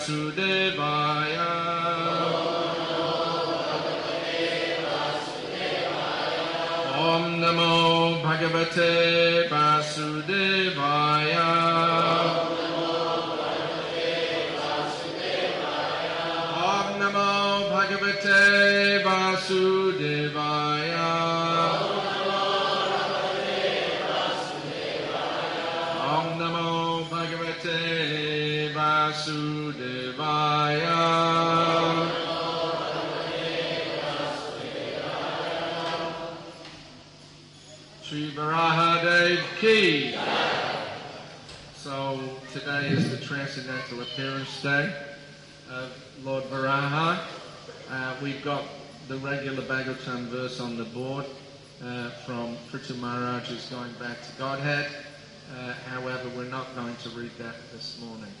Vasudevaya. Om Namo Bhagavate Vasudevaya. Om Namo Bhagavate Vasudevaya. Om Namo Bhagavate Vasudevaya. Sri Varahadev Ki. So today is the Transcendental Appearance Day of Lord Varaha. We've got the regular Bhagavatam verse on the board from Prithu Maharaj's Going Back to Godhead. However, we're not going to read that this morning.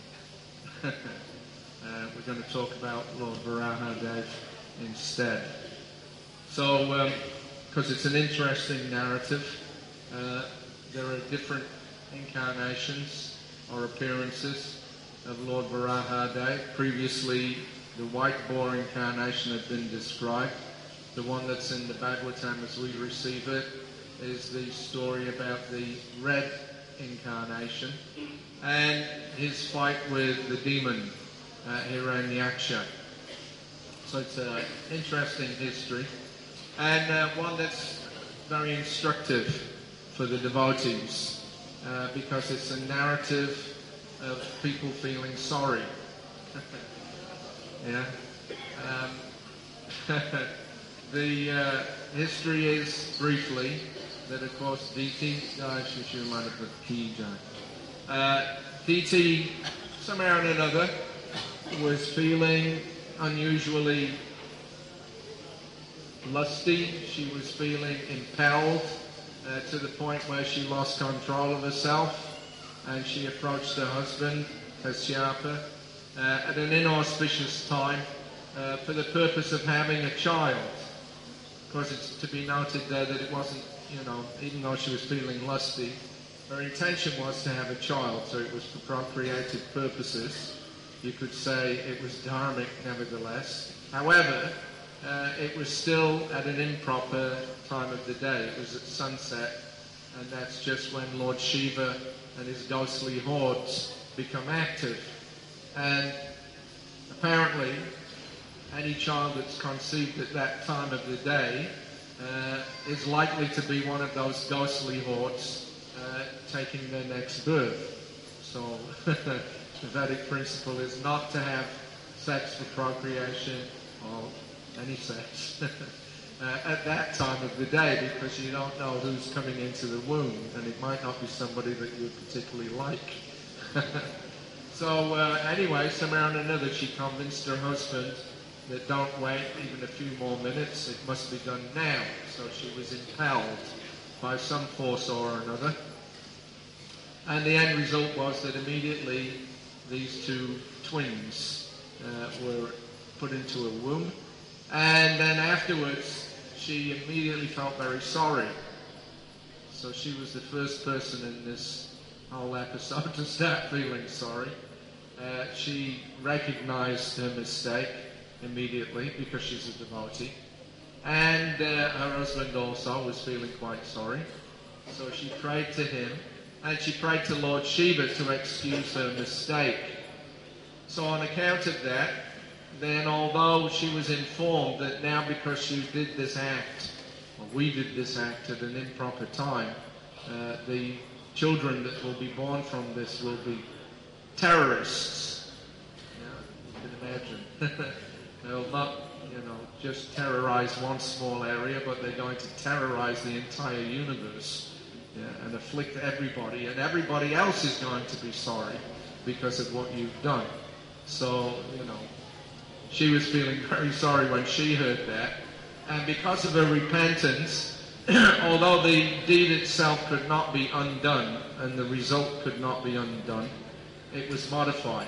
We're going to talk about Lord Varahadev instead. So, because it's an interesting narrative, there are different incarnations or appearances of Lord Varahadev. Previously, the white boar incarnation had been described. The one that's in the Bhagavatam as we receive it is the story about the red incarnation and his fight with the demon Hiranyaksha. So it's an interesting history and one that's very instructive for the devotees because it's a narrative of people feeling sorry. Yeah. The history is briefly that, of course, Diti, Diti, somehow or another, was feeling unusually lusty. She was feeling impelled to the point where she lost control of herself, and she approached her husband, Kashyapa, at an inauspicious time for the purpose of having a child. Of course, it's to be noted there that it wasn't, even though she was feeling lusty, her intention was to have a child, so it was for procreative purposes. You could say it was dharmic nevertheless. However, it was still at an improper time of the day. It was at sunset, and that's just when Lord Shiva and his ghostly hordes become active. And apparently, any child that's conceived at that time of the day is likely to be one of those ghostly hordes taking their next birth. So the Vedic principle is not to have sex for procreation or any sex at that time of the day, because you don't know who's coming into the womb, and it might not be somebody that you particularly like. So anyway, somehow or another she convinced her husband that don't wait even a few more minutes, it must be done now. So she was impelled by some force or another. And the end result was that immediately these two twins were put into a womb. And then afterwards, she immediately felt very sorry. So she was the first person in this whole episode to start feeling sorry. She recognized her mistake immediately because she's a devotee. And her husband also was feeling quite sorry. So she prayed to him, and she prayed to Lord Shiva to excuse her mistake. So on account of that, then although she was informed that now because she did this act, or we did this act at an improper time, the children that will be born from this will be terrorists. Yeah, you can imagine. They'll not, just terrorize one small area, but they're going to terrorize the entire universe, and afflict everybody, and everybody else is going to be sorry because of what you've done. So, she was feeling very sorry when she heard that, and because of her repentance, although the deed itself could not be undone, and the result could not be undone, it was modified.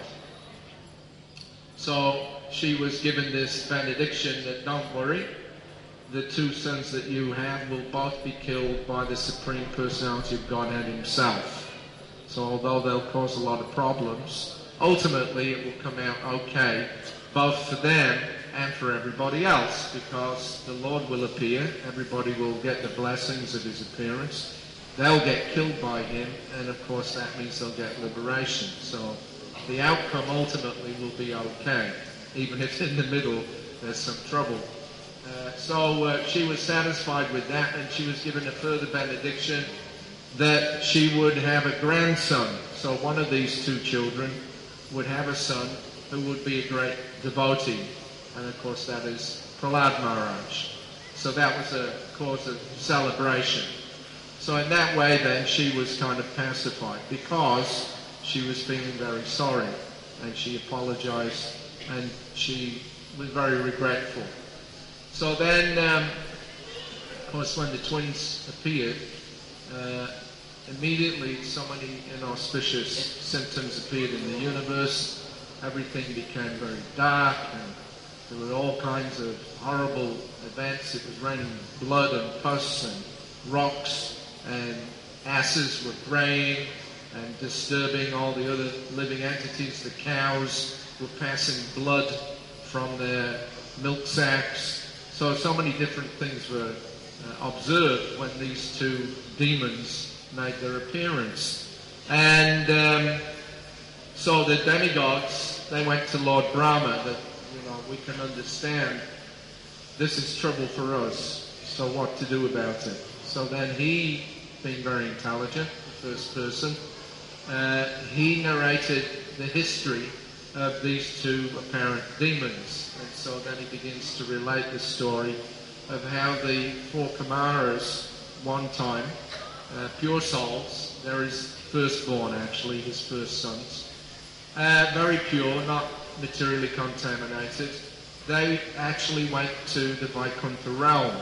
So she was given this benediction that, don't worry, the two sons that you have will both be killed by the Supreme Personality of Godhead himself. So although they'll cause a lot of problems, ultimately it will come out okay, both for them and for everybody else, because the Lord will appear, everybody will get the blessings of his appearance, they'll get killed by him, and of course that means they'll get liberation. So the outcome ultimately will be okay, even if in the middle there's some trouble. So she was satisfied with that, and she was given a further benediction that she would have a grandson. So one of these two children would have a son who would be a great devotee. And of course that is Prahlad Maharaj. So that was a cause of celebration. So in that way then she was kind of pacified, because she was feeling very sorry, and she apologized, and she was very regretful. So then, of course, when the twins appeared, immediately so many inauspicious symptoms appeared in the universe. Everything became very dark, and there were all kinds of horrible events. It was raining blood and pus and rocks, and asses were braying and disturbing all the other living entities. The cows were passing blood from their milk sacs. So many different things were observed when these two demons made their appearance. And so the demigods, they went to Lord Brahma, that, we can understand this is trouble for us, so what to do about it? So then he, being very intelligent, the first person, he narrated the history of these two apparent demons. And so then he begins to relate the story of how the four Kumaras, one time, pure souls, they're his firstborn actually, his first sons, very pure, not materially contaminated, they actually went to the Vaikuntha realm.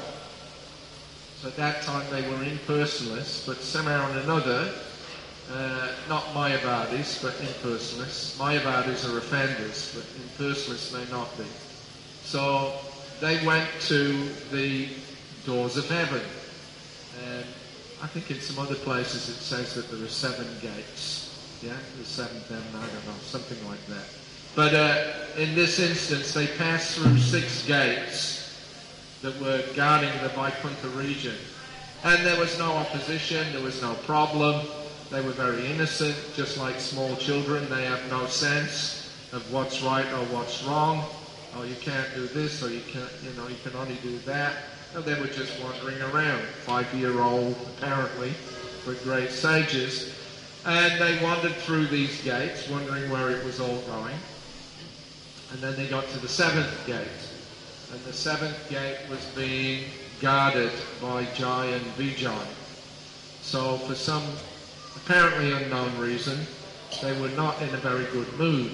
So at that time they were impersonalists, but somehow or another, not Mayavadis, but impersonalists. Mayavadis are offenders, but impersonalists may not be. So they went to the doors of heaven. And I think in some other places it says that there are 7 gates. Yeah, the 7th heaven, I don't know, something like that. But in this instance, they passed through 6 gates that were guarding the Vaikuntha region. And there was no opposition, there was no problem. They were very innocent, just like small children. They have no sense of what's right or what's wrong. Oh, you can't do this, or you can only do that. No, they were just wandering around, 5-year-old apparently, but great sages. And they wandered through these gates, wondering where it was all going. And then they got to the 7th gate. And the 7th gate was being guarded by Jai and Vijay. So for some apparently unknown reason, they were not in a very good mood.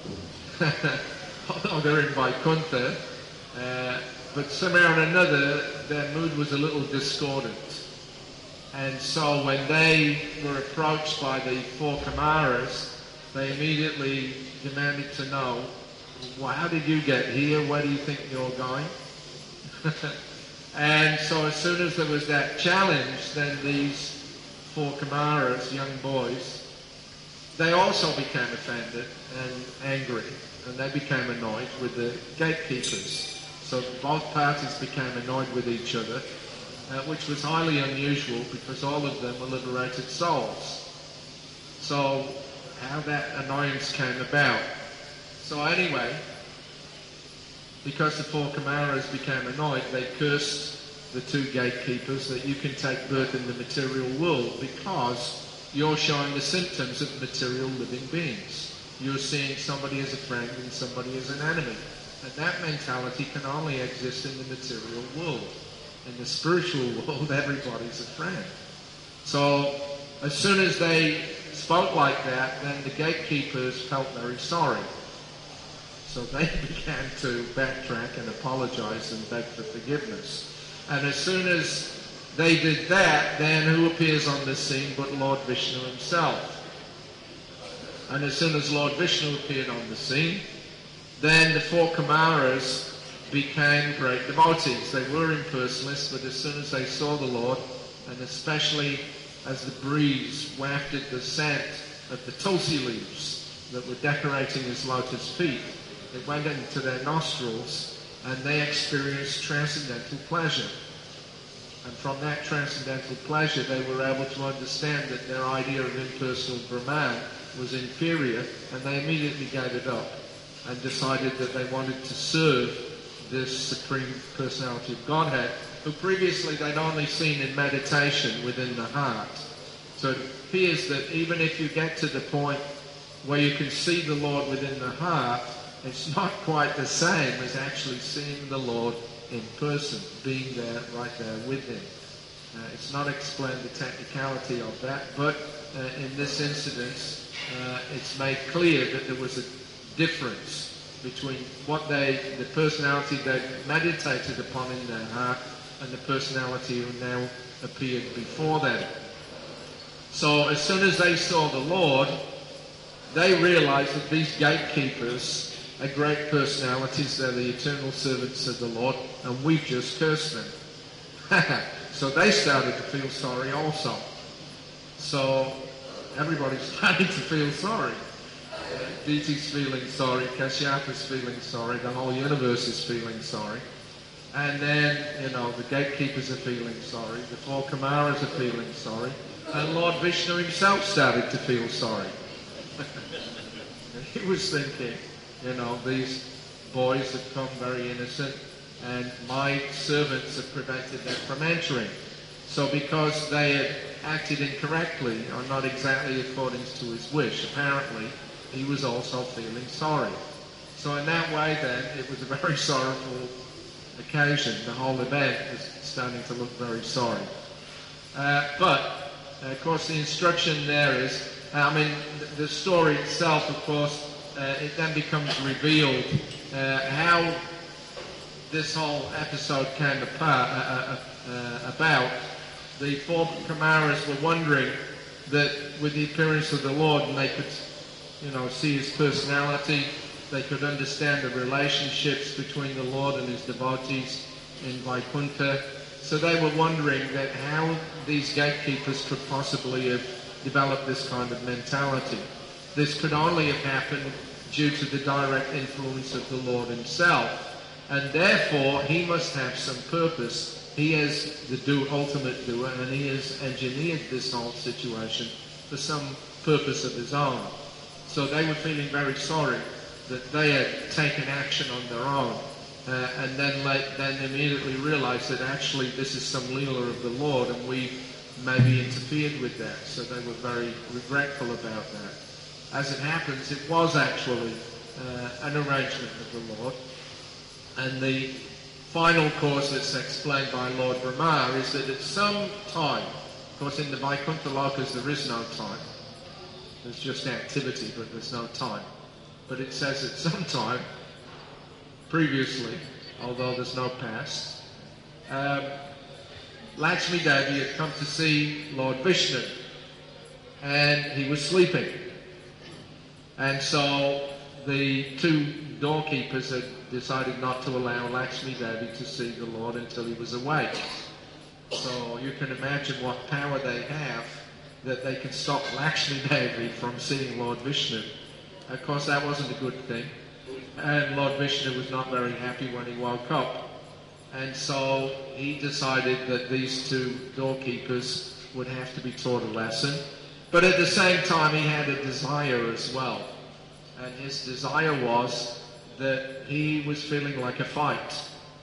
Although they're in Vaikuntha, but somehow or another, their mood was a little discordant. And so when they were approached by the 4 Kumaras, they immediately demanded to know, well, how did you get here? Where do you think you're going? And so as soon as there was that challenge, then these 4 Kumaras, young boys, they also became offended and angry, and they became annoyed with the gatekeepers. So both parties became annoyed with each other, which was highly unusual because all of them were liberated souls. So how that annoyance came about. So anyway, because the 4 Kumaras became annoyed, they cursed the 2 gatekeepers that you can take birth in the material world because you're showing the symptoms of material living beings. You're seeing somebody as a friend and somebody as an enemy. And that mentality can only exist in the material world. In the spiritual world, everybody's a friend. So as soon as they spoke like that, then the gatekeepers felt very sorry. So they began to backtrack and apologize and beg for forgiveness. And as soon as they did that, then who appears on the scene but Lord Vishnu himself? And as soon as Lord Vishnu appeared on the scene, then the 4 Kumaras became great devotees. They were impersonalists, but as soon as they saw the Lord, and especially as the breeze wafted the scent of the tulsi leaves, that were decorating his lotus feet. It went into their nostrils, and they experienced transcendental pleasure. And from that transcendental pleasure, they were able to understand that their idea of impersonal Brahman was inferior, and they immediately gave it up and decided that they wanted to serve this Supreme Personality of Godhead, who previously they'd only seen in meditation within the heart. So it appears that even if you get to the point where you can see the Lord within the heart, it's not quite the same as actually seeing the Lord in person, being there, right there with him. It's not explained the technicality of that, but in this incident, it's made clear that there was a difference between what the personality they meditated upon in their heart and the personality who now appeared before them. So as soon as they saw the Lord, they realized that these gatekeepers are great personalities. They're the eternal servants of the Lord, and we've just cursed them. So they started to feel sorry also. So everybody's starting to feel sorry. Diti's feeling sorry, Kashyap's feeling sorry, the whole universe is feeling sorry. And then, the gatekeepers are feeling sorry, the four Kumaras are feeling sorry, and Lord Vishnu himself started to feel sorry. He was thinking, these boys have come very innocent, and my servants have prevented them from entering. So because they had acted incorrectly, or not exactly according to his wish, apparently, he was also feeling sorry. So in that way then, it was a very sorrowful occasion. The whole event was starting to look very sorry. But, of course, the instruction there is, the story itself, of course, it then becomes revealed how this whole episode came about. The four Kumaras were wondering that with the appearance of the Lord, and they could see his personality, they could understand the relationships between the Lord and his devotees in Vaikuntha. So they were wondering that how these gatekeepers could possibly have developed this kind of mentality. This could only have happened due to the direct influence of the Lord himself, and therefore he must have some purpose. He is the ultimate doer, and he has engineered this whole situation for some purpose of his own. So they were feeling very sorry that they had taken action on their own, and then immediately realized that actually this is some leela of the Lord, and we maybe interfered with that. So they were very regretful about that. As it happens, it was actually an arrangement of the Lord, and the final cause that's explained by Lord Brahma is that at some time, of course in the Vaikuntha Lokas there is no time, there's just activity but there's no time, but it says at some time previously, although there's no past, Lakshmi Devi had come to see Lord Vishnu and he was sleeping, and so the two doorkeepers had decided not to allow Lakshmi Devi to see the Lord until he was awake. So you can imagine what power they have that they can stop Lakshmi Devi from seeing Lord Vishnu. Of course, that wasn't a good thing. And Lord Vishnu was not very happy when he woke up. And so he decided that these two doorkeepers would have to be taught a lesson. But at the same time, he had a desire as well. And his desire was that he was feeling like a fight.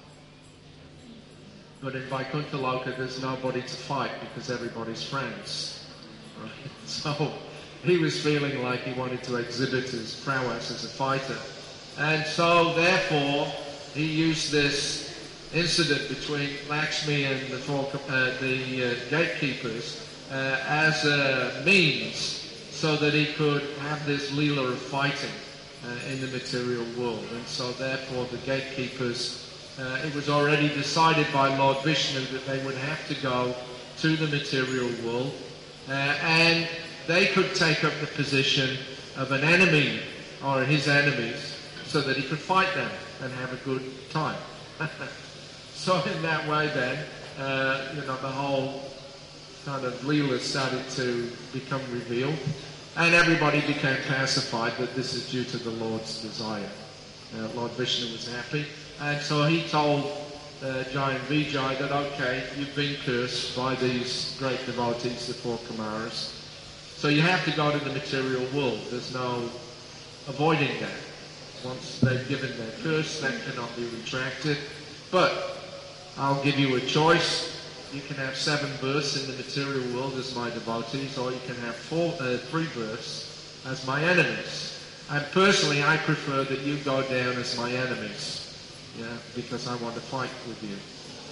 But in Vaikuntha Loka, there's nobody to fight because everybody's friends. Right? So he was feeling like he wanted to exhibit his prowess as a fighter. And so, therefore, he used this incident between Lakshmi and the gatekeepers as a means so that he could have this leela of fighting in the material world. And so therefore the gatekeepers, it was already decided by Lord Vishnu that they would have to go to the material world, and they could take up the position of an enemy or his enemies so that he could fight them and have a good time. So in that way then, the whole kind of leela started to become revealed. And everybody became pacified that this is due to the Lord's desire. Lord Vishnu was happy, and so he told Jayan Vijay that, okay, you've been cursed by these great devotees, the four Kumaras, so you have to go to the material world. There's no avoiding that. Once they've given their curse, that cannot be retracted. But I'll give you a choice. You can have 7 births in the material world as my devotees, or you can have 3 births as my enemies. And personally, I prefer that you go down as my enemies, because I want to fight with you.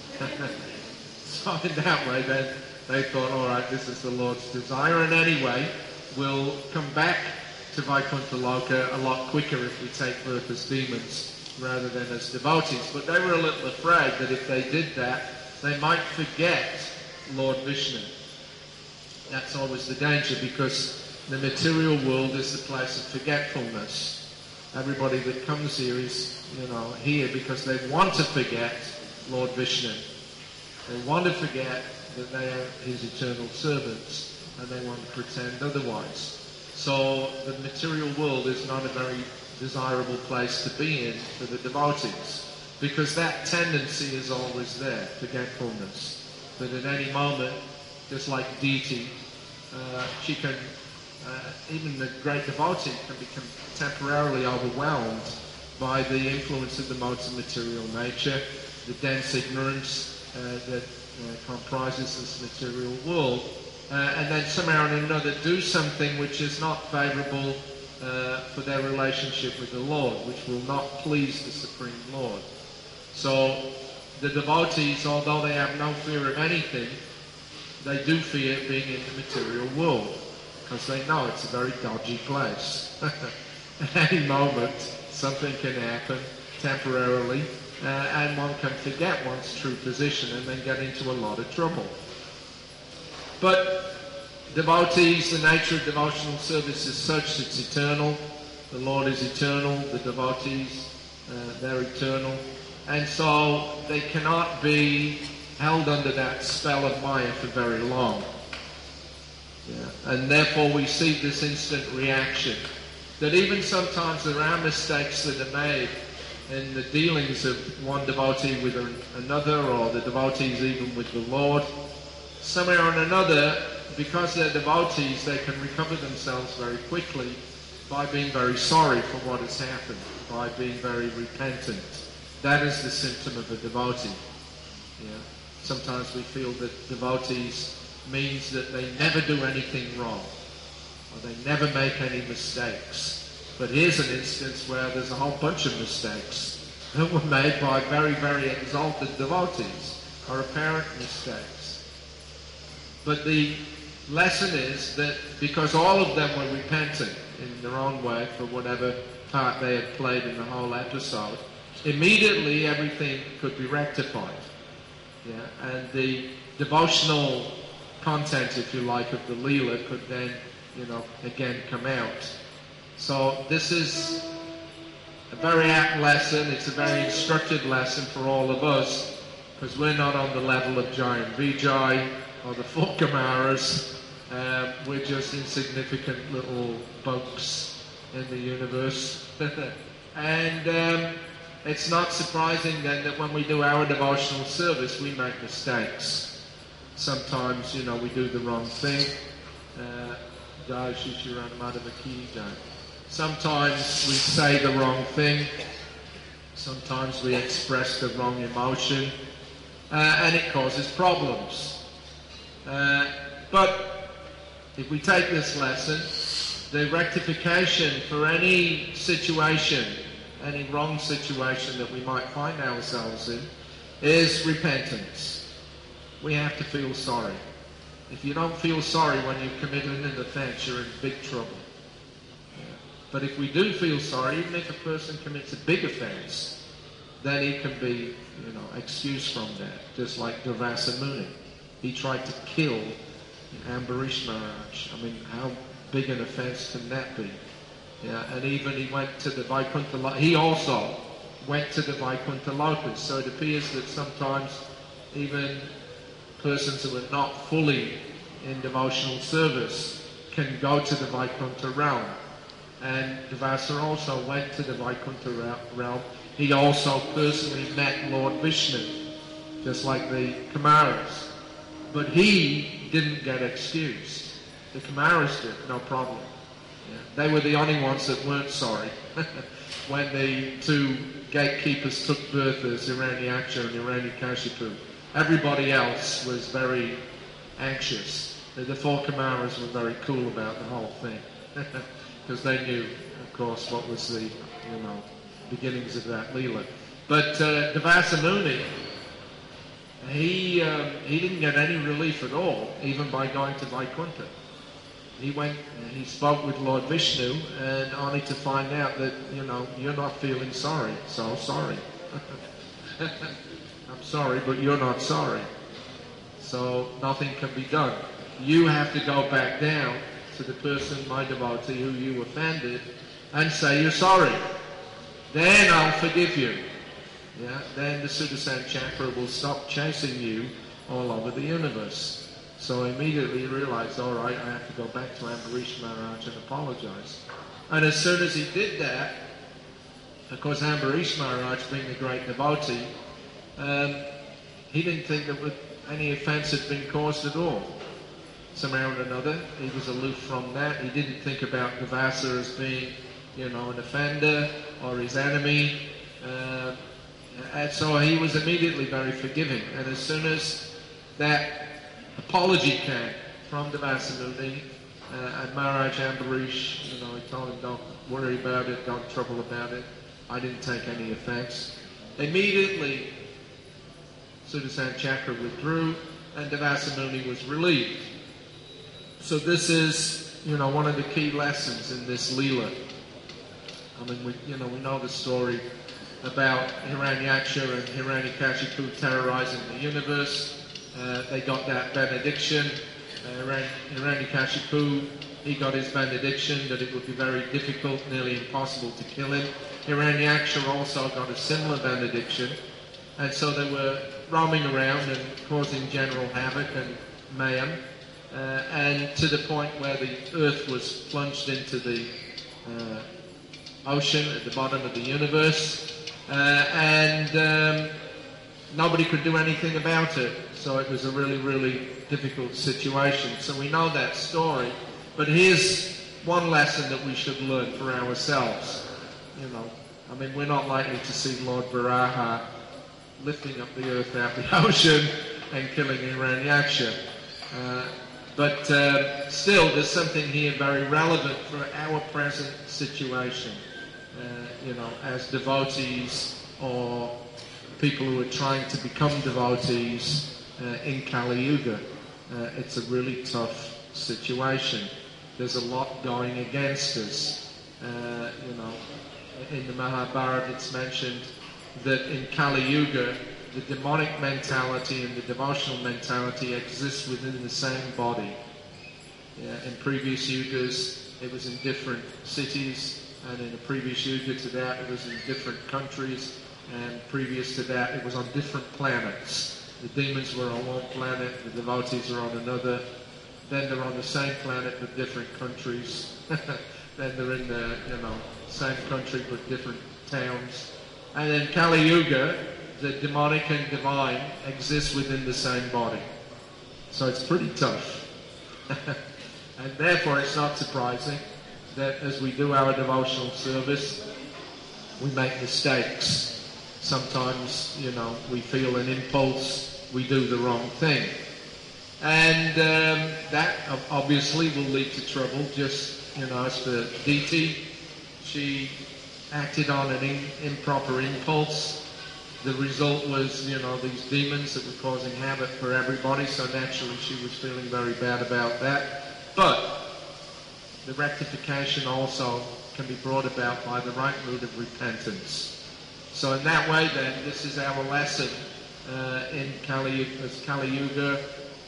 So in that way, then they thought, all right, this is the Lord's desire, and anyway, we'll come back to Vaikuntha Loka a lot quicker if we take birth as demons rather than as devotees. But they were a little afraid that if they did that, they might forget Lord Vishnu. That's always the danger, because the material world is the place of forgetfulness. Everybody that comes here is, here because they want to forget Lord Vishnu. They want to forget that they are his eternal servants, and they want to pretend otherwise. So the material world is not a very desirable place to be in for the devotees, because that tendency is always there, forgetfulness. That at any moment, just like deity, she can, even the great devotee can become temporarily overwhelmed by the influence of the modes of material nature, the dense ignorance that comprises this material world, and then somehow or another do something which is not favourable for their relationship with the Lord, which will not please the Supreme Lord. So the devotees, although they have no fear of anything, they do fear being in the material world, because they know it's a very dodgy place. At any moment, something can happen temporarily, and one can forget one's true position and then get into a lot of trouble. But devotees, the nature of devotional service is such, it's eternal. The Lord is eternal, the devotees, they're eternal. And so they cannot be held under that spell of Maya for very long. And therefore we see this instant reaction. That even sometimes there are mistakes that are made in the dealings of one devotee with another, or the devotees even with the Lord. Somehow or another, because they're devotees, they can recover themselves very quickly by being very sorry for what has happened, by being very repentant. That is the symptom of a devotee. Sometimes we feel that devotees means that they never do anything wrong, or they never make any mistakes. But here's an instance where there's a whole bunch of mistakes that were made by very, very exalted devotees, or apparent mistakes. But the lesson is that because all of them were repentant in their own way for whatever part they had played in the whole episode, immediately everything could be rectified. And the devotional content, if you like, of the Leela could then, again come out. So this is a very apt lesson. It's a very instructive lesson for all of us, because we're not on the level of Jayan Vijay or the four Kumaras. We're just insignificant little bugs in the universe. And it's not surprising then that when we do our devotional service, we make mistakes. Sometimes, we do the wrong thing. Jai Shishiran Madhavaki Jai. Sometimes we say the wrong thing. Sometimes we express the wrong emotion. And it causes problems. But if we take this lesson, the rectification for any situation, any wrong situation that we might find ourselves in, is repentance. We have to feel sorry. If you don't feel sorry when you've committed an offense, you're in big trouble. But if we do feel sorry, even if a person commits a big offense, then he can be, excused from that. Just like Durvasa Muni. He tried to kill Ambarish Maharaj. I mean, how big an offense can that be? And even he went to the Vaikuntha Lokas. He also went to the Vaikuntha Lokas. So it appears that sometimes even persons who are not fully in devotional service can go to the Vaikuntha realm. And Devasa also went to the Vaikuntha realm. He also personally met Lord Vishnu, just like the Kumaras. But he didn't get excused. The Kumaras did, no problem. Yeah. They were the only ones that weren't sorry when the two gatekeepers took birth as Hiranyaksha and Hiranyakashipu. Everybody else was very anxious. The four Kumaras were very cool about the whole thing because they knew, of course, what was the beginnings of that Leela. But Devasa Muni, he didn't get any relief at all, even by going to Vaikuntha. He went and he spoke with Lord Vishnu, and only to find out that, you're not feeling sorry, so sorry. I'm sorry, but you're not sorry. So nothing can be done. You have to go back down to the person, my devotee, who you offended, and say you're sorry. Then I'll forgive you. Yeah? Then the Sudarshan Chakra will stop chasing you all over the universe. So immediately he realized, all right, I have to go back to Ambarish Maharaj and apologize. And as soon as he did that, of course Ambarish Maharaj, being a great devotee, he didn't think that any offense had been caused at all. Somehow or another, he was aloof from that. He didn't think about Devasa as being, an offender or his enemy. And so he was immediately very forgiving. And as soon as that apology came from Devasa Muni, and Maharaj Ambarish, he told him, don't worry about it, don't trouble about it. I didn't take any offense. Immediately, Sudarshan Chakra withdrew, and Devasa Muni was relieved. So this is, one of the key lessons in this Leela. I mean, we know the story about Hiranyaksha and Hiranyakashipu terrorizing the universe. They got that benediction. Hiranyakashipu, he got his benediction that it would be very difficult, nearly impossible to kill him. Hiranyaksha also got a similar benediction. And so they were roaming around and causing general havoc and mayhem. And to the point where the earth was plunged into the ocean at the bottom of the universe. And nobody could do anything about it. So it was a really, really difficult situation. So we know that story. But here's one lesson that we should learn for ourselves. We're not likely to see Lord Varaha lifting up the earth out of the ocean and killing Hiranyaksha. But still, there's something here very relevant for our present situation. As devotees or people who are trying to become devotees in Kali Yuga. It's a really tough situation. There's a lot going against us. In the Mahabharata it's mentioned that in Kali Yuga the demonic mentality and the devotional mentality exists within the same body. In previous yugas it was in different cities, and in the previous yuga to that it was in different countries, and previous to that it was on different planets. The demons were on one planet, the devotees are on another, then they're on the same planet but different countries, then they're in the same country but different towns. And in Kali Yuga, the demonic and divine exist within the same body. So it's pretty tough. And therefore it's not surprising that as we do our devotional service, we make mistakes. Sometimes, we feel an impulse, we do the wrong thing. And that obviously will lead to trouble. Just, as for Diti, she acted on an improper impulse. The result was, these demons that were causing havoc for everybody, so naturally she was feeling very bad about that. But the rectification also can be brought about by the right mood of repentance. So in that way then, this is our lesson in Kali Yuga,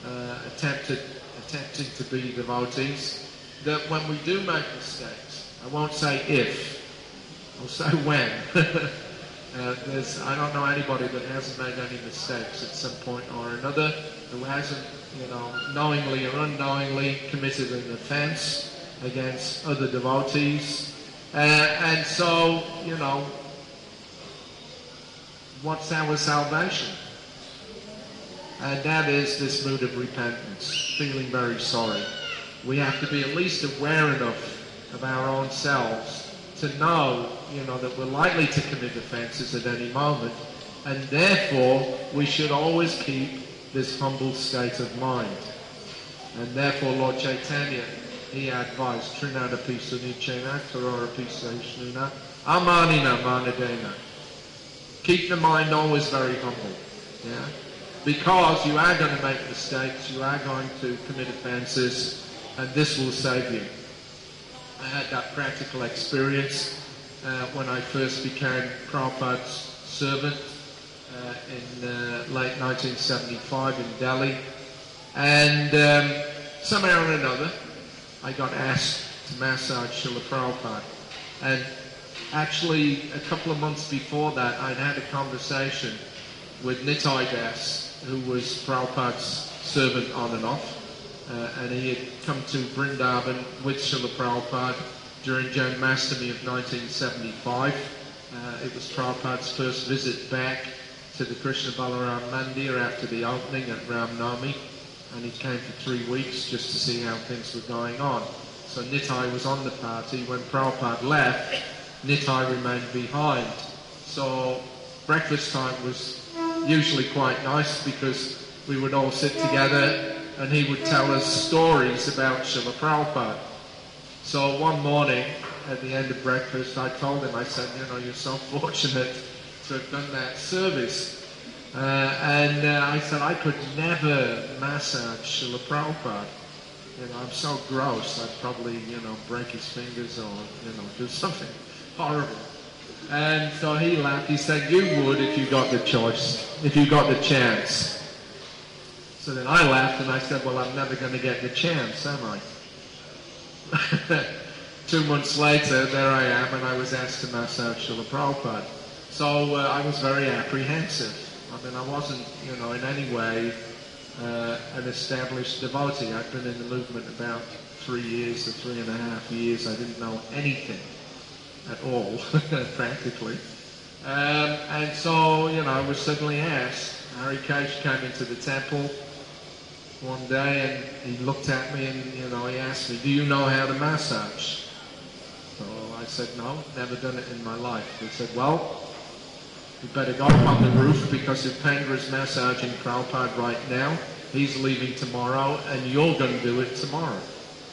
attempting to be devotees, that when we do make mistakes, I won't say if, I'll say when, I don't know anybody that hasn't made any mistakes at some point or another, who hasn't, knowingly or unknowingly committed an offence against other devotees. And so, what's our salvation? And that is this mood of repentance, feeling very sorry. We have to be at least aware enough of our own selves to know, that we're likely to commit offences at any moment, and therefore we should always keep this humble state of mind. And therefore Lord Chaitanya, he advised, Trinada Pisunichena, Tarora Pisashnuna, Amanina Manadena. Keep the mind always very humble. Yeah? Because you are going to make mistakes, you are going to commit offences, and this will save you. I had that practical experience when I first became Prabhupada's servant in late 1975 in Delhi. And somehow or another, I got asked to massage Srila Prabhupada. And actually, a couple of months before that, I'd had a conversation with Nitai Das, who was Prabhupada's servant on and off. And he had come to Vrindavan with Srila Prabhupada during Janmashtami of 1975. It was Prabhupada's first visit back to the Krishna Balaram Mandir after the opening at Ram Navami, and he came for 3 weeks just to see how things were going on. So Nitai was on the party. When Prabhupada left, Nitai remained behind. So breakfast time was usually quite nice because we would all sit together and he would tell us stories about Srila Prabhupada. So one morning, at the end of breakfast, I told him, I said, you're so fortunate to have done that service. And I said, I could never massage Srila Prabhupada. I'm so gross, I'd probably, break his fingers or, do something horrible. And so he laughed. He said, you would if you got the choice, if you got the chance. So then I laughed and I said, well, I'm never going to get the chance, am I? 2 months later, there I am, and I was asked to massage Srila Prabhupada. So I was very apprehensive. I mean, I wasn't, in any way an established devotee. I'd been in the movement about 3 years or 3.5 years. I didn't know anything at all, practically. And so, I was suddenly asked. Harikesh came into the temple one day and he looked at me and, he asked me, do you know how to massage? So I said, no, never done it in my life. He said, well, you better go up on the roof because Upendra is massaging Prabhupada right now. He's leaving tomorrow and you're going to do it tomorrow.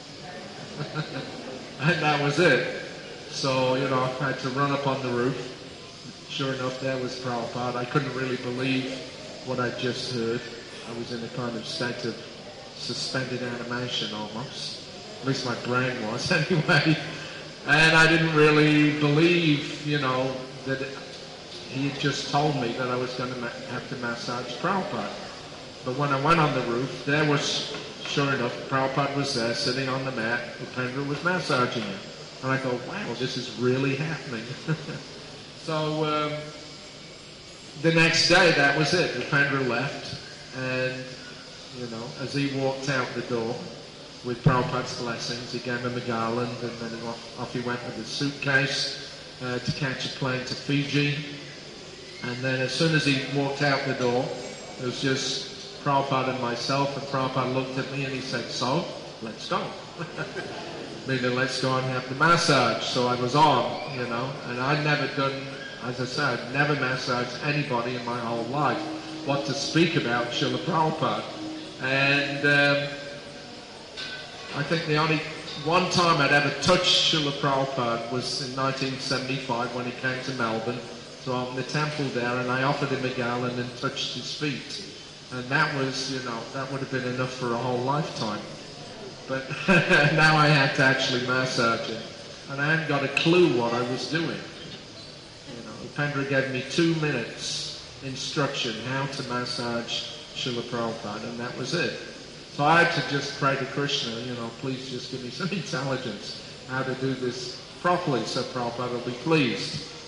And that was it. So, I had to run up on the roof. Sure enough, there was Prabhupada. I couldn't really believe what I'd just heard. I was in a kind of state of suspended animation almost. At least my brain was anyway. And I didn't really believe, that he had just told me that I was going to have to massage Prabhupada. But when I went on the roof, there was, sure enough, Prabhupada was there sitting on the mat. Upendra was massaging him. And I thought, wow, this is really happening. So the next day, that was it. Upendra left. And, as he walked out the door with Prabhupada's blessings, he gave him a garland, and then off he went with his suitcase to catch a plane to Fiji. And then as soon as he walked out the door, it was just Prabhupada and myself, and Prabhupada looked at me and he said, so, let's go. Meaning, let's go and have the massage. So I was on, and I'd never done, as I said, I'd never massaged anybody in my whole life. What to speak about Srila Prabhupada. And I think the only one time I'd ever touched Srila Prabhupada was in 1975 when he came to Melbourne to open the temple there, and I offered him a garland and touched his feet. And that was, that would have been enough for a whole lifetime. But now I had to actually massage him. And I hadn't got a clue what I was doing. Upendra gave me 2 minutes instruction how to massage Srila Prabhupada, and that was it. So I had to just pray to Krishna, please just give me some intelligence how to do this properly so Prabhupada will be pleased.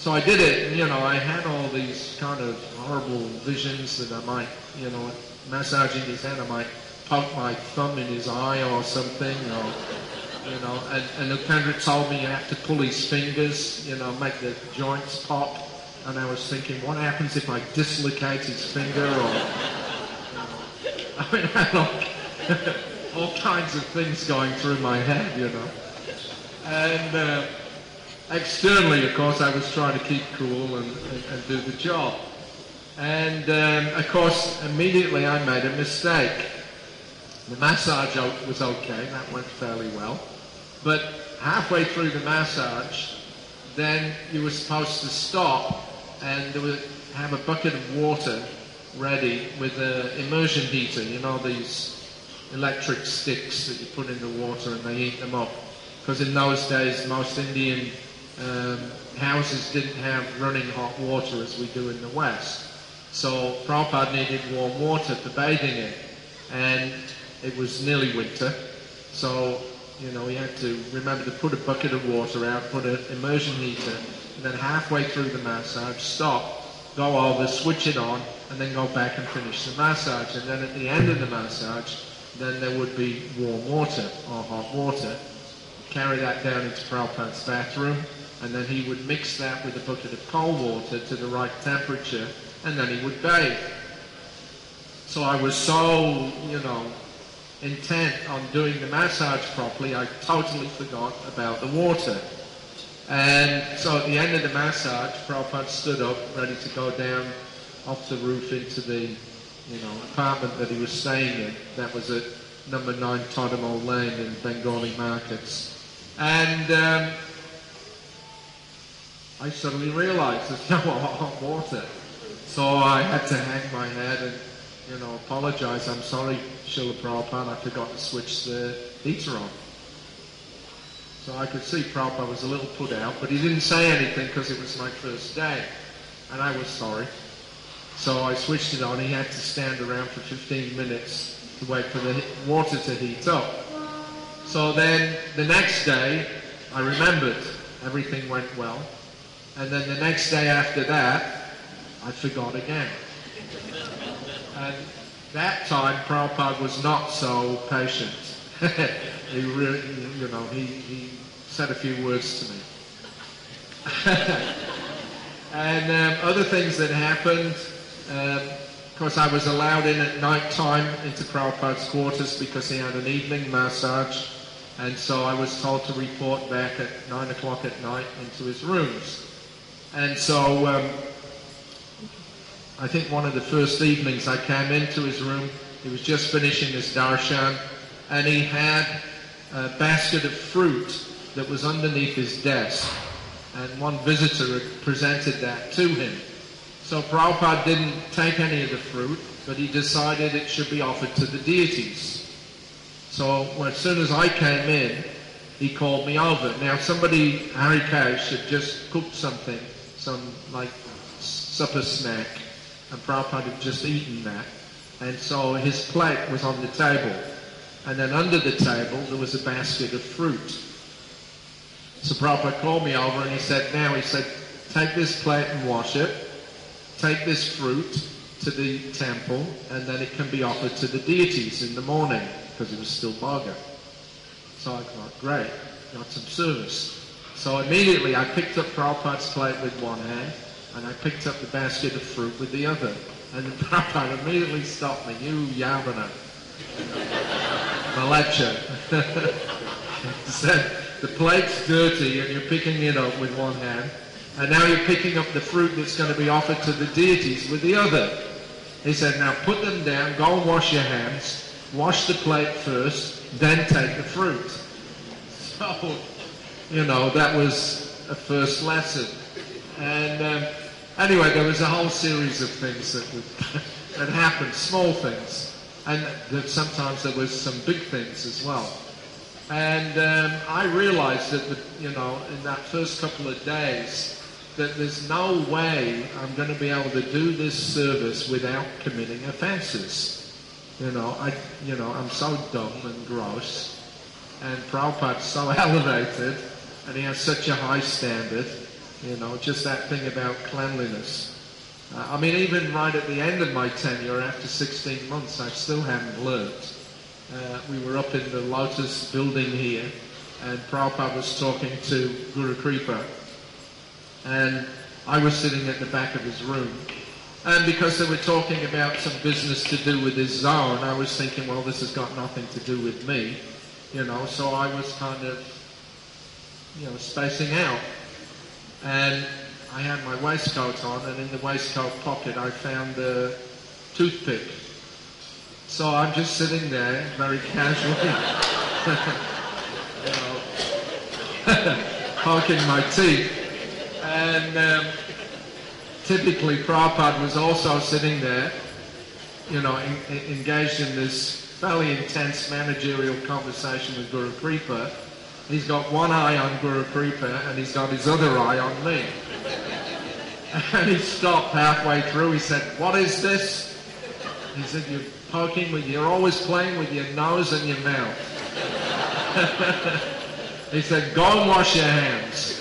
So I did it, and, I had all these kind of horrible visions that I might, massaging his head, I might poke my thumb in his eye or something, or, and the Kendrick told me you have to pull his fingers, make the joints pop. And I was thinking, what happens if I dislocate his finger, or, I mean, I had all kinds of things going through my head, And externally, of course, I was trying to keep cool and do the job. And, of course, immediately I made a mistake. The massage was okay, that went fairly well. But halfway through the massage, then you were supposed to stop and have a bucket of water ready with an immersion heater, these electric sticks that you put in the water and they heat them up. Because in those days, most Indian houses didn't have running hot water as we do in the West. So Prabhupada needed warm water for bathing in. And it was nearly winter. So, he had to remember to put a bucket of water out, put an immersion heater, and then halfway through the massage, stop, go over, switch it on, and then go back and finish the massage. And then at the end of the massage, then there would be warm water or hot water. Carry that down into Prabhupada's bathroom, and then he would mix that with a bucket of cold water to the right temperature, and then he would bathe. So I was so, intent on doing the massage properly, I totally forgot about the water. And so at the end of the massage, Prabhupada stood up, ready to go down off the roof into the, apartment that he was staying in. That was at number 9 Todamo Lane in Bengali Markets. And I suddenly realized there's no hot water. So I had to hang my head and, apologize. I'm sorry, Srila Prabhupada, I forgot to switch the heater on. So I could see Prabhupada was a little put out, but he didn't say anything because it was my first day. And I was sorry. So I switched it on. He had to stand around for 15 minutes to wait for the water to heat up. So then the next day, I remembered everything went well. And then the next day after that, I forgot again. And that time, Prabhupada was not so patient. He really, he said a few words to me. And other things that happened, of course, I was allowed in at night time into Prabhupada's quarters because he had an evening massage. And so I was told to report back at 9 o'clock at night into his rooms. And so I think one of the first evenings I came into his room, he was just finishing his darshan, and he had a basket of fruit that was underneath his desk. And one visitor had presented that to him. So Prabhupada didn't take any of the fruit, but he decided it should be offered to the deities. So as soon as I came in, he called me over. Now somebody, Harikesh, had just cooked something, some like supper snack, and Prabhupada had just eaten that. And so his plate was on the table. And then under the table, there was a basket of fruit. So Prabhupada called me over and he said, take this plate and wash it. Take this fruit to the temple, and then it can be offered to the deities in the morning, because it was still Bhaga. So I thought, great, got some service. So immediately I picked up Prabhupada's plate with one hand, and I picked up the basket of fruit with the other. And the Prabhupada immediately stopped me, you Yavana, Malecha. He said, the plate's dirty and you're picking it up with one hand, and now you're picking up the fruit that's going to be offered to the deities with the other. He said, now put them down, go and wash your hands, wash the plate first, then take the fruit. So, that was a first lesson. And anyway, there was a whole series of things that happened, small things. And sometimes there was some big things as well. And I realized that, in that first couple of days, that there's no way I'm going to be able to do this service without committing offenses. I'm so dumb and gross, and Prabhupada's so elevated, and he has such a high standard, You know, just that thing about cleanliness. I mean, even right at the end of my tenure, after 16 months, I still haven't learnt. We were up in the Lotus building here, and Prabhupada was talking to Guru Kripa, and I was sitting at the back of his room. And because they were talking about some business to do with his zone, I was thinking, well, this has got nothing to do with me, you know, so I was kind of, you know, spacing out. And I had my waistcoat on, and in the waistcoat pocket I found a toothpick. So I'm just sitting there, very casually, you know, poking my teeth. And typically Prabhupada was also sitting there, you know, engaged in this fairly intense managerial conversation with Guru Kripa. He's got one eye on Guru Kripa and he's got his other eye on me. And he stopped halfway through. He said, "What is this?" He said, "You're always playing with your nose and your mouth." He said, "Go and wash your hands."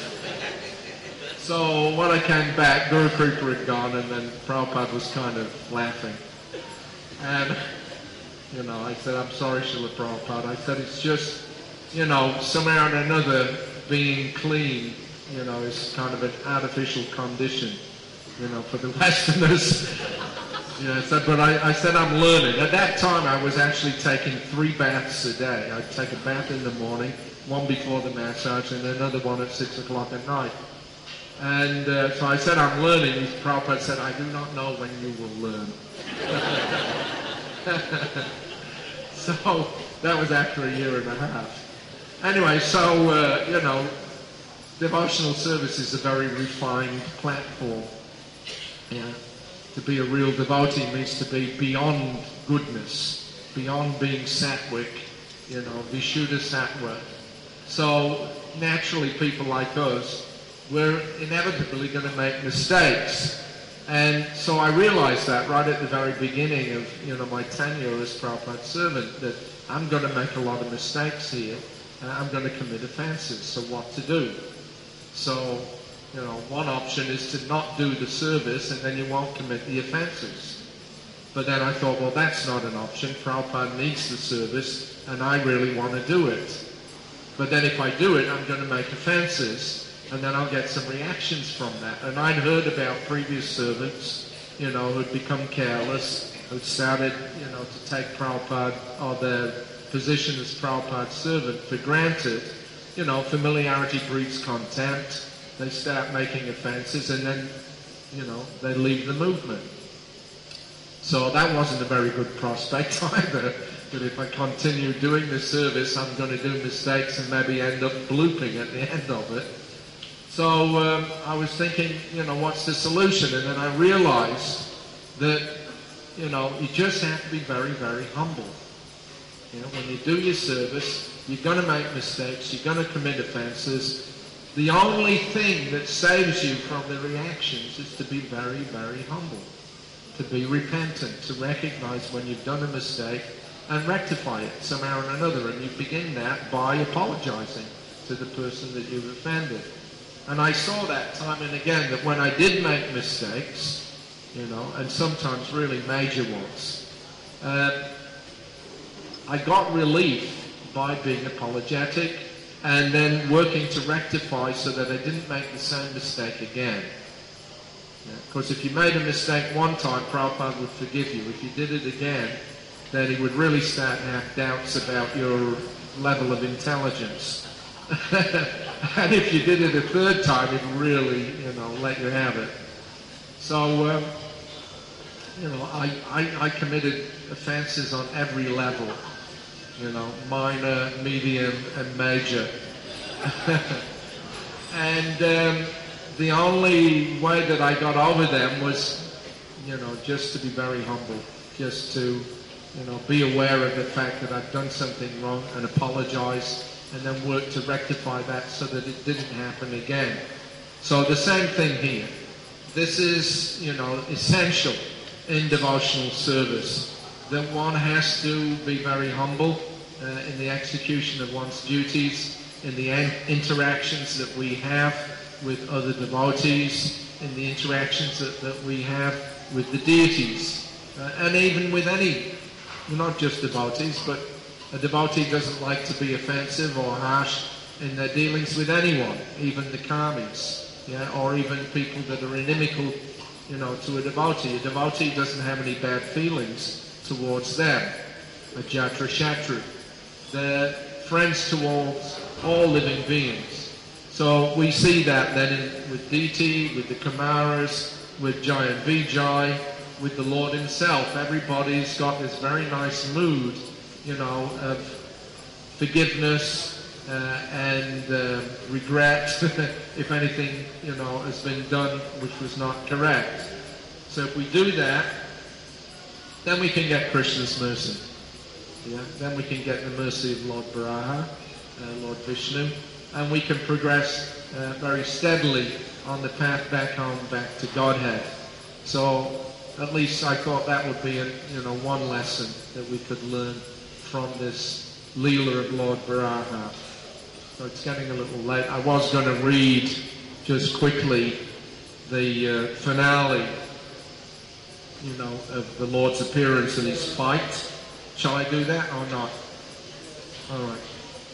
So when I came back, Guru Kripa had gone, and then Prabhupada was kind of laughing. And, you know, I said, "I'm sorry, Srila Prabhupada." I said, "It's just, you know, somehow or another being clean, you know, is kind of an artificial condition, you know, for the Westerners." Yeah, I said, "I'm learning." At that time, I was actually taking 3 baths a day. I'd take a bath in the morning, one before the massage, and another one at 6 o'clock at night. And so I said, "I'm learning." Prabhupada said, "I do not know when you will learn." So that was after a year and a half. Anyway, so, you know, devotional service is a very refined platform. Yeah. To be a real devotee means to be beyond goodness, beyond being sattvic, you know, Vishuddha sattva. So naturally people like us, we're inevitably going to make mistakes. And so I realized that right at the very beginning of, you know, my tenure as Prabhupada's servant, that I'm going to make a lot of mistakes here. I'm going to commit offenses. So what to do? So, you know, one option is to not do the service and then you won't commit the offenses. But then I thought, well, that's not an option. Prabhupada needs the service and I really want to do it. But then if I do it, I'm going to make offenses. And then I'll get some reactions from that. And I'd heard about previous servants, you know, who'd become careless, who'd started, you know, to take Prabhupada or their position as Prabhupada's servant for granted. You know, familiarity breeds contempt. They start making offenses and then, you know, they leave the movement. So that wasn't a very good prospect either. That if I continue doing the service, I'm going to do mistakes and maybe end up blooping at the end of it. So I was thinking, you know, what's the solution? And then I realized that, you know, you just have to be very, very humble. You know, when you do your service, you're going to make mistakes, you're going to commit offenses. The only thing that saves you from the reactions is to be very, very humble, to be repentant, to recognize when you've done a mistake and rectify it somehow or another. And you begin that by apologizing to the person that you've offended. And I saw that time and again that when I did make mistakes, you know, and sometimes really major ones, I got relief by being apologetic and then working to rectify so that I didn't make the same mistake again. Because if you made a mistake one time, Prabhupada would forgive you. If you did it again, then he would really start to have doubts about your level of intelligence. And if you did it a third time, he'd really, you know, let you have it. So, you know, I committed offenses on every level. You know, minor, medium, and major. And the only way that I got over them was, you know, just to be very humble, just to, you know, be aware of the fact that I've done something wrong and apologize, and then work to rectify that so that it didn't happen again. So the same thing here. This is, you know, essential in devotional service, that one has to be very humble in the execution of one's duties, in the interactions that we have with other devotees, in the interactions that we have with the deities, and even with any, not just devotees, but a devotee doesn't like to be offensive or harsh in their dealings with anyone, even the karmis, or even people that are inimical, to a devotee. A devotee doesn't have any bad feelings towards them. A jatra shatru. They're friends towards all living beings. So we see that then with Diti, with the Kumaras, with Jai and Vijay, with the Lord himself. Everybody's got this very nice mood, of forgiveness and regret if anything, has been done which was not correct. So if we do that, then we can get Krishna's mercy. Then we can get the mercy of Lord Varaha, Lord Vishnu, and we can progress very steadily on the path back home, back to Godhead. So at least I thought that would be one lesson that we could learn from this Leela of Lord Varaha. So it's getting a little late. I was going to read just quickly the finale, of the Lord's appearance and his fight. Shall I do that or not? All right.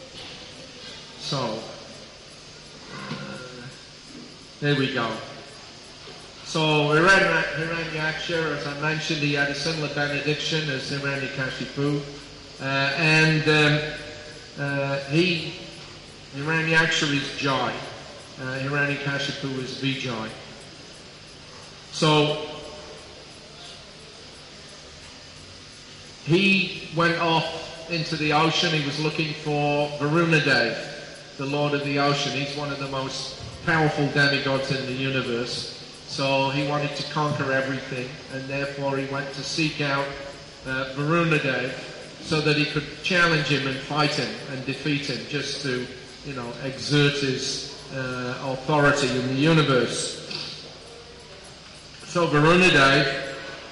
So, there we go. So, Hiranyaksha, as I mentioned, he had a similar benediction as Hiranyakashipu. Hiranyaksha is Jai. Hiranyakashipu is Vijay. So, he went off into the ocean. He was looking for Varunadev, the Lord of the Ocean. He's one of the most powerful demigods in the universe. So he wanted to conquer everything, and therefore he went to seek out Varunadev so that he could challenge him and fight him and defeat him, just to, exert his authority in the universe. So Varunadev,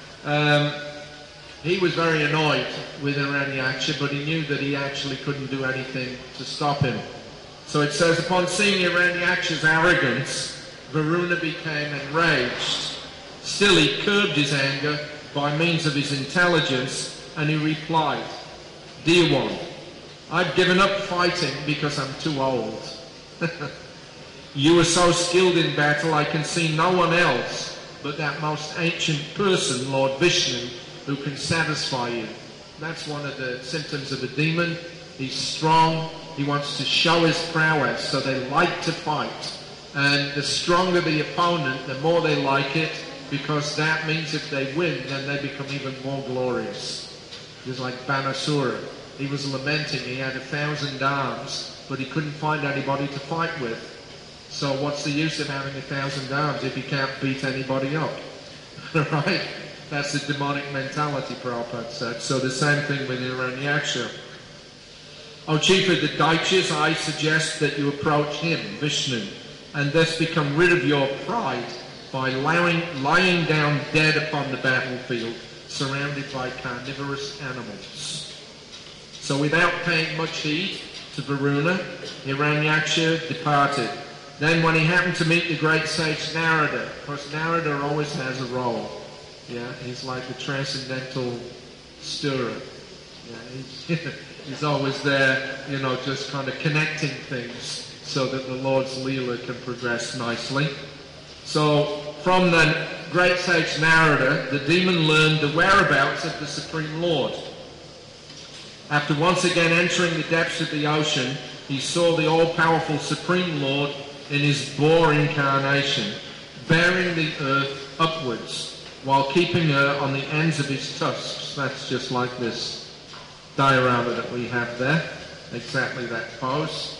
he was very annoyed with Hiranyaksha, but he knew that he actually couldn't do anything to stop him. So it says, upon seeing Hiranyaksha's arrogance, Varuna became enraged. Still he curbed his anger by means of his intelligence, and he replied, Dear one, I've given up fighting because I'm too old. You are so skilled in battle, I can see no one else but that most ancient person, Lord Vishnu, who can satisfy you. That's one of the symptoms of a demon. He's strong. He wants to show his prowess, so they like to fight. And the stronger the opponent, the more they like it, because that means if they win, then they become even more glorious. Just like Banasura. He was lamenting he had 1,000 arms, but he couldn't find anybody to fight with. So what's the use of having 1,000 arms if he can't beat anybody up? Right? That's the demonic mentality, Prabhupada said. So the same thing with Hiranyaksha. O chief of the Daityas, I suggest that you approach him, Vishnu, and thus become rid of your pride by lying down dead upon the battlefield, surrounded by carnivorous animals. So without paying much heed to Varuna, Hiranyaksha departed. Then when he happened to meet the great sage Narada, of course Narada always has a role. Yeah, he's like the transcendental stirrer. Yeah, he's always there, just kind of connecting things so that the Lord's Leela can progress nicely. So from the great sage Narada, the demon learned the whereabouts of the Supreme Lord. After once again entering the depths of the ocean, he saw the all-powerful Supreme Lord in his boar incarnation, bearing the earth upwards, while keeping her on the ends of his tusks. That's just like this diorama that we have there, exactly that pose.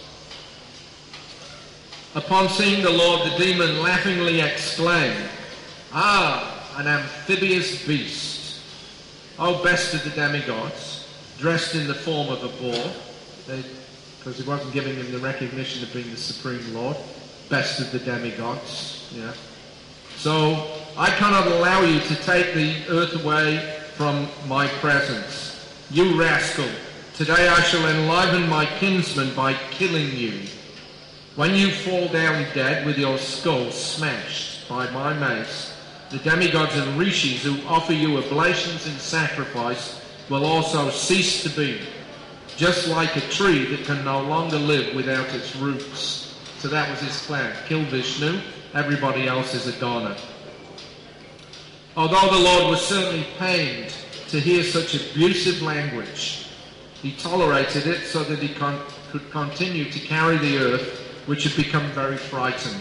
Upon seeing the Lord, the demon laughingly exclaimed, Ah, an amphibious beast! O best of the demigods, dressed in the form of a boar, because he wasn't giving him the recognition of being the Supreme Lord, best of the demigods, yeah. So, I cannot allow you to take the earth away from my presence. You rascal, today I shall enliven my kinsman by killing you. When you fall down dead with your skull smashed by my mace, the demigods and rishis who offer you oblations and sacrifice will also cease to be, just like a tree that can no longer live without its roots. So that was his plan. Kill Vishnu, everybody else is a goner. Although the Lord was certainly pained to hear such abusive language, he tolerated it so that he could continue to carry the earth, which had become very frightened.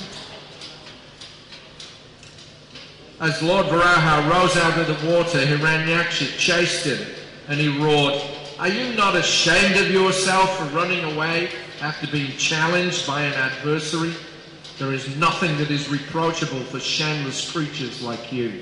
As Lord Varaha rose out of the water, Hiranyaksha chased him, and he roared, "Are you not ashamed of yourself for running away after being challenged by an adversary? There is nothing that is reproachable for shameless creatures like you."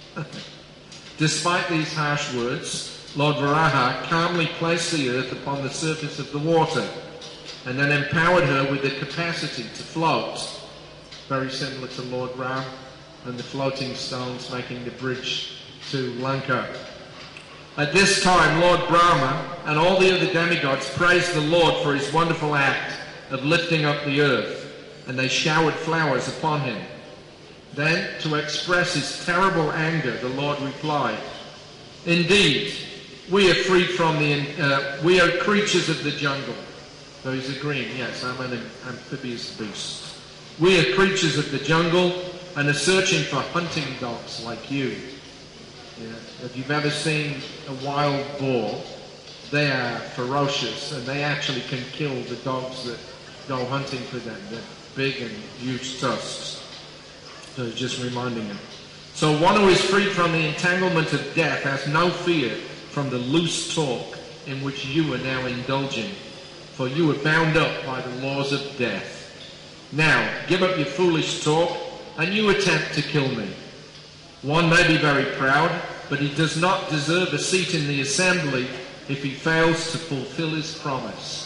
Despite these harsh words, Lord Varaha calmly placed the earth upon the surface of the water, and then empowered her with the capacity to float, very similar to Lord Ram and the floating stones making the bridge to Lanka. At this time, Lord Brahma and all the other demigods praised the Lord for his wonderful act of lifting up the earth, and they showered flowers upon him. Then, to express his terrible anger, the Lord replied, "Indeed, we are freed from we are creatures of the jungle." So he's agreeing, yes, I'm an amphibious beast. "We are creatures of the jungle and are searching for hunting dogs like you." Yeah. If you've ever seen a wild boar, they are ferocious, and they actually can kill the dogs that go hunting for them. They're big and huge tusks. So just reminding him. "So one who is freed from the entanglement of death has no fear from the loose talk in which you are now indulging, for you are bound up by the laws of death. Now, give up your foolish talk, and you attempt to kill me. One may be very proud, but he does not deserve a seat in the assembly if he fails to fulfill his promise."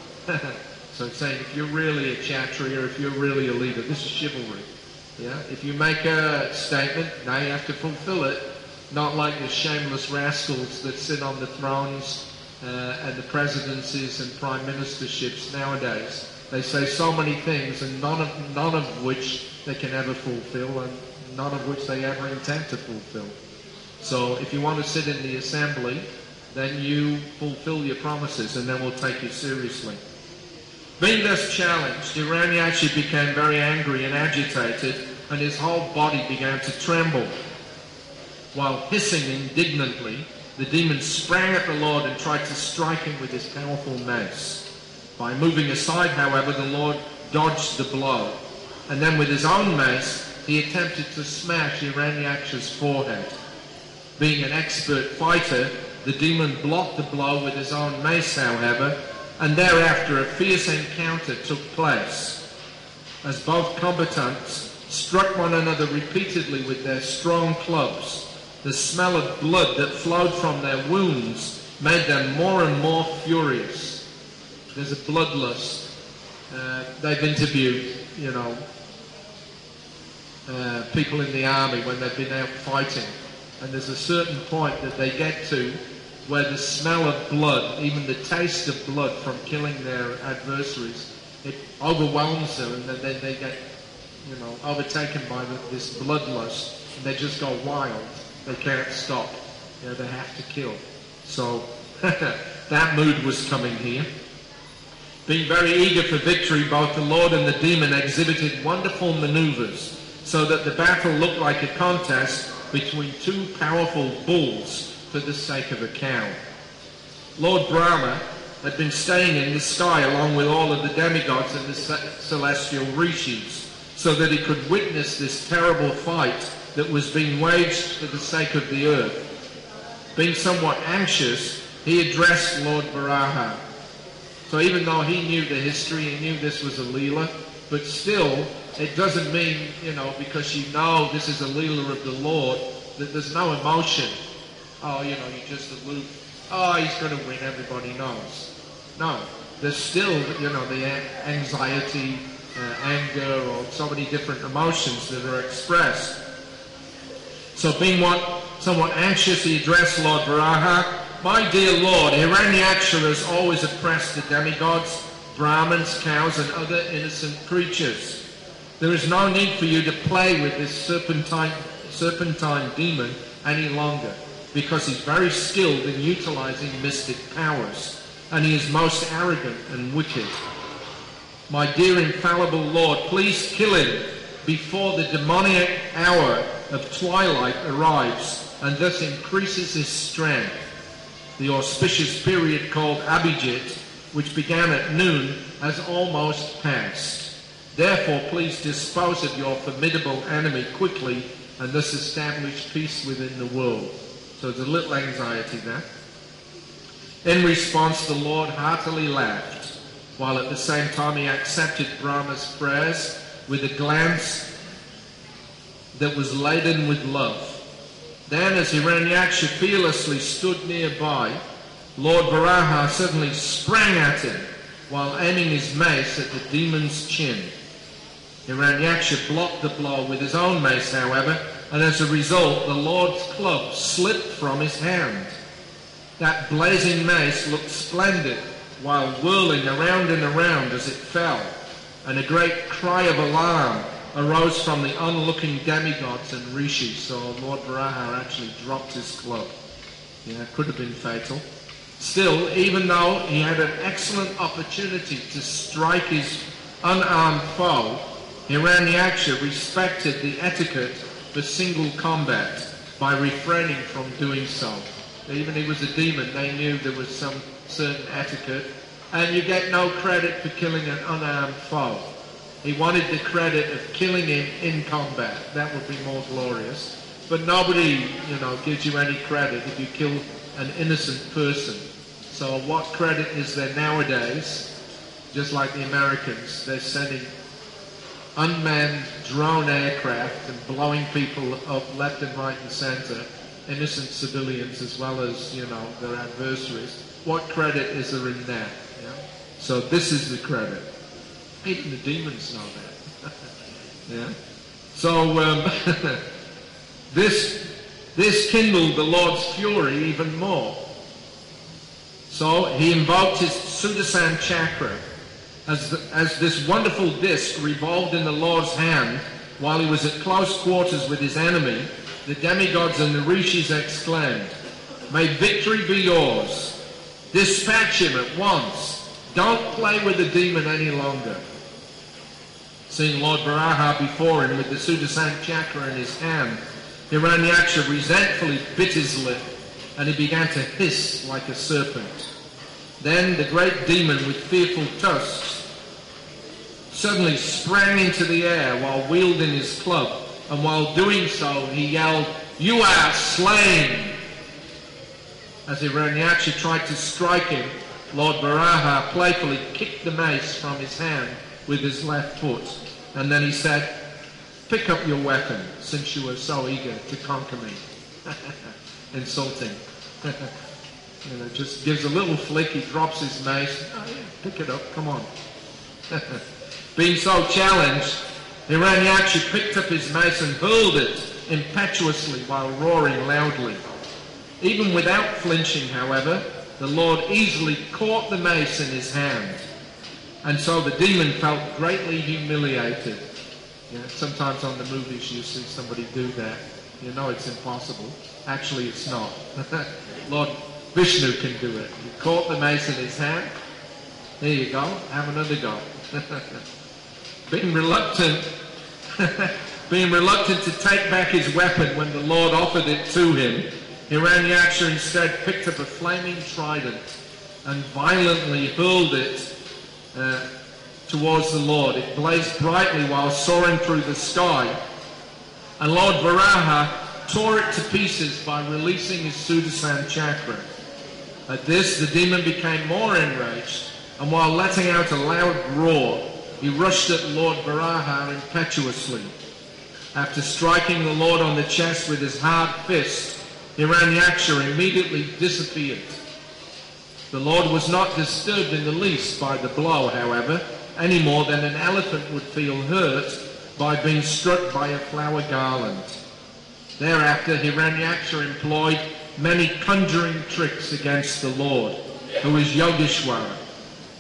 So it's saying, if you're really a Kshatriya, if you're really a leader, this is chivalry. Yeah? If you make a statement, now you have to fulfill it, not like the shameless rascals that sit on the thrones and the presidencies and prime ministerships nowadays. They say so many things, and none of which they can ever fulfill, and none of which they ever intend to fulfill. So if you want to sit in the assembly, then you fulfill your promises, and then we'll take you seriously. Being thus challenged, Hiranyaksha became very angry and agitated, and his whole body began to tremble. While hissing indignantly, the demon sprang at the Lord and tried to strike him with his powerful mace. By moving aside, however, the Lord dodged the blow, and then with his own mace, he attempted to smash Hiranyaksha's forehead. Being an expert fighter, the demon blocked the blow with his own mace, however, and thereafter a fierce encounter took place. As both combatants struck one another repeatedly with their strong clubs, the smell of blood that flowed from their wounds made them more and more furious. There's a bloodlust. They've interviewed, people in the army when they've been out fighting, and there's a certain point that they get to where the smell of blood, even the taste of blood from killing their adversaries, it overwhelms them, and then they get, overtaken by this bloodlust, and they just go wild. They can't stop. They have to kill. So that mood was coming here. Being very eager for victory, both the Lord and the demon exhibited wonderful maneuvers, so that the battle looked like a contest between two powerful bulls for the sake of a cow. Lord Brahma had been staying in the sky along with all of the demigods and the celestial rishis, so that he could witness this terrible fight that was being waged for the sake of the earth. Being somewhat anxious, he addressed Lord Varaha. So even though he knew the history, he knew this was a Leela, but still, it doesn't mean, because you know this is a Leela of the Lord, that there's no emotion. Oh, you just allude, oh, he's going to win, everybody knows. No, there's still, the anxiety, anger, or so many different emotions that are expressed. So being somewhat anxious, he addressed Lord Varaha, "My dear Lord, Hiranyaksha has always oppressed the demigods Brahmins, cows, and other innocent creatures. There is no need for you to play with this serpentine demon any longer, because he's very skilled in utilizing mystic powers, and he is most arrogant and wicked. My dear infallible Lord, please kill him before the demoniac hour of twilight arrives and thus increases his strength. The auspicious period called Abhijit, which began at noon, has almost passed. Therefore, please dispose of your formidable enemy quickly and thus establish peace within the world. So there's a little anxiety there. In response, the Lord heartily laughed, while at the same time he accepted Brahma's prayers with a glance that was laden with love. Then, as Hiranyaksha fearlessly stood nearby, Lord Varaha suddenly sprang at him while aiming his mace at the demon's chin. Hiranyaksha blocked the blow with his own mace, however, and as a result, the Lord's club slipped from his hand. That blazing mace looked splendid while whirling around and around as it fell, and a great cry of alarm arose from the onlooking demigods and rishis. So Lord Varaha actually dropped his club. Yeah, it could have been fatal. Still, even though he had an excellent opportunity to strike his unarmed foe, Hiranyaksha respected the etiquette for single combat by refraining from doing so. Even if he was a demon, they knew there was some certain etiquette, and you get no credit for killing an unarmed foe. He wanted the credit of killing him in combat. That would be more glorious. But nobody, gives you any credit if you kill an innocent person. So what credit is there nowadays? Just like the Americans, they're sending unmanned drone aircraft and blowing people up left and right and center, innocent civilians as well as, their adversaries. What credit is there in that? Yeah? So this is the credit. Even the demons know that. Yeah. So this kindled the Lord's fury even more. So he invoked his Sudarshan chakra. As this wonderful disc revolved in the Lord's hand while he was at close quarters with his enemy, the demigods and the rishis exclaimed, "May victory be yours. Dispatch him at once. Don't play with the demon any longer." Seeing Lord Varaha before him with the Sudarshan chakra in his hand, Hiranyaksha resentfully bit his lip, and he began to hiss like a serpent. Then the great demon with fearful tusks suddenly sprang into the air while wielding his club, and while doing so he yelled, "You are slain!" As Hiranyaksha tried to strike him, Lord Varaha playfully kicked the mace from his hand with his left foot, and then he said, "Pick up your weapon, since you were so eager to conquer me." Insulting. Just gives a little flick, he drops his mace. "Oh, yeah, pick it up, come on." Being so challenged, Hiranyaksha picked up his mace and hurled it impetuously while roaring loudly. Even without flinching, however, the Lord easily caught the mace in his hand. And so the demon felt greatly humiliated. Sometimes on the movies you see somebody do that. You know it's impossible. Actually, it's not. Lord Vishnu can do it. He caught the mace in his hand. There you go. Have another go. Being reluctant to take back his weapon when the Lord offered it to him, Hiranyaksha instead picked up a flaming trident and violently hurled it towards the Lord. It blazed brightly while soaring through the sky, and Lord Varaha tore it to pieces by releasing his Sudarshan chakra. At this, the demon became more enraged, and while letting out a loud roar, he rushed at Lord Varaha impetuously. After striking the Lord on the chest with his hard fist, Hiranyaksha immediately disappeared. The Lord was not disturbed in the least by the blow, however, any more than an elephant would feel hurt by being struck by a flower garland. Thereafter, Hiranyaksha employed many conjuring tricks against the Lord, who is Yogeshwara.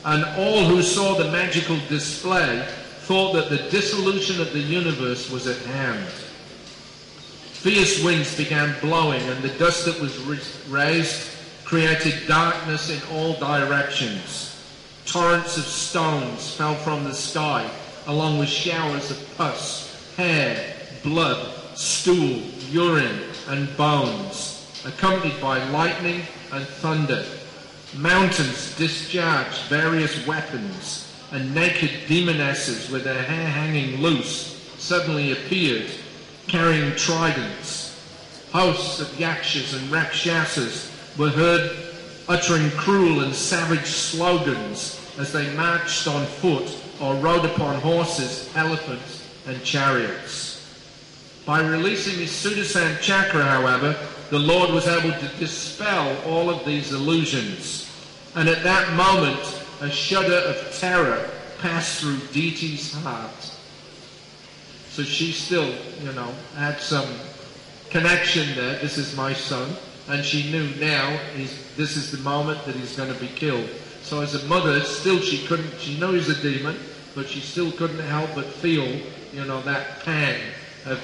and all who saw the magical display thought that the dissolution of the universe was at hand. Fierce winds began blowing, and the dust that was raised created darkness in all directions. Torrents of stones fell from the sky, along with showers of pus, hair, blood, stool, urine, and bones, accompanied by lightning and thunder. Mountains discharged various weapons, and naked demonesses with their hair hanging loose suddenly appeared, carrying tridents. Hosts of yakshas and rakshasas were heard uttering cruel and savage slogans as they marched on foot or rode upon horses, elephants, and chariots. By releasing his Sudarshan chakra, however, the Lord was able to dispel all of these illusions. And at that moment, a shudder of terror passed through Diti's heart. So she still, had some connection there. This is my son. And she knew now this is the moment that he's going to be killed. So as a mother, still she knew he's a demon, but she still couldn't help but feel, that pang of,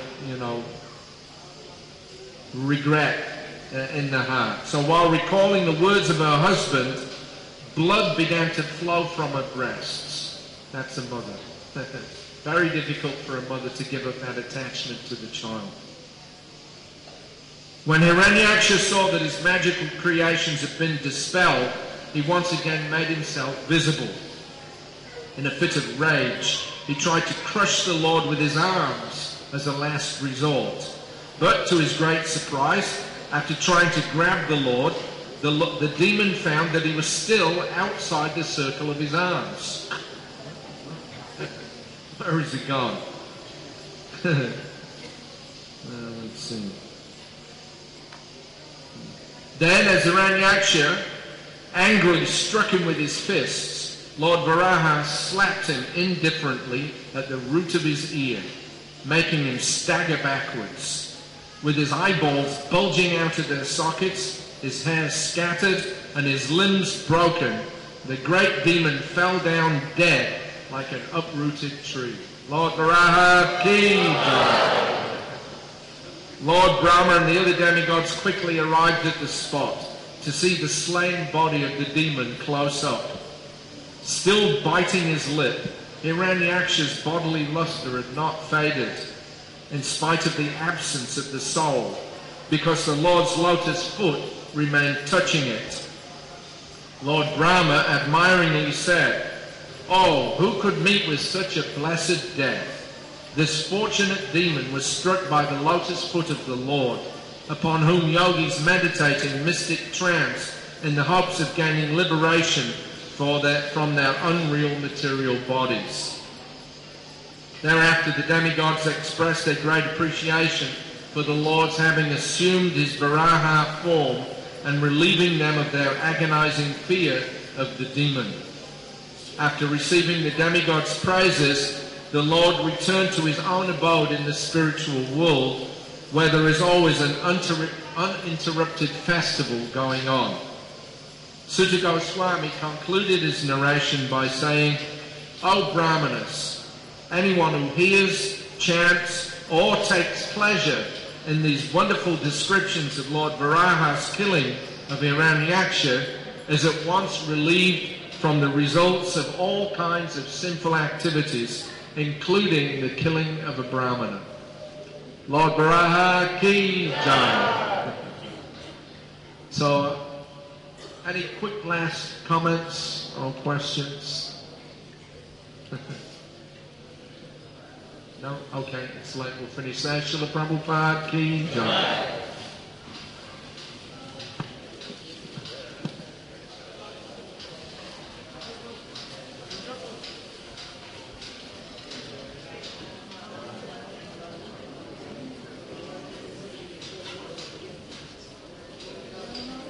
regret in the heart. So while recalling the words of her husband, blood began to flow from her breasts. That's a mother. Very difficult for a mother to give up that attachment to the child. When Hiranyaksha saw that his magical creations had been dispelled, he once again made himself visible. In a fit of rage, he tried to crush the Lord with his arms as a last resort. But to his great surprise, after trying to grab the Lord, the demon found that he was still outside the circle of his arms. Where is he gone? Let's see. Then, as Hiranyaksha angrily struck him with his fists, Lord Varaha slapped him indifferently at the root of his ear, making him stagger backwards. With his eyeballs bulging out of their sockets, his hair scattered, and his limbs broken, the great demon fell down dead like an uprooted tree. Lord Varaha ki jai. Lord Brahma and the other demigods quickly arrived at the spot to see the slain body of the demon close up. Still biting his lip, Hiranyaksha's bodily luster had not faded, in spite of the absence of the soul, because the Lord's lotus foot remained touching it. Lord Brahma admiringly said, "Oh, who could meet with such a blessed death?" This fortunate demon was struck by the lotus foot of the Lord, upon whom yogis meditate in mystic trance in the hopes of gaining liberation from their unreal material bodies. Thereafter, the demigods expressed their great appreciation for the Lord's having assumed his Varaha form and relieving them of their agonizing fear of the demon. After receiving the demigods' praises, the Lord returned to his own abode in the spiritual world, where there is always an uninterrupted festival going on. Sutta Goswami concluded his narration by saying, "O Brahmanas, anyone who hears, chants, or takes pleasure in these wonderful descriptions of Lord Varaha's killing of Hiranyaksha is at once relieved from the results of all kinds of sinful activities, including the killing of a Brahmana." Lord Varaha ki jai. So, any quick last comments or questions? No? Okay, it's late. We'll finish there. Srila Prabhupada ki jai.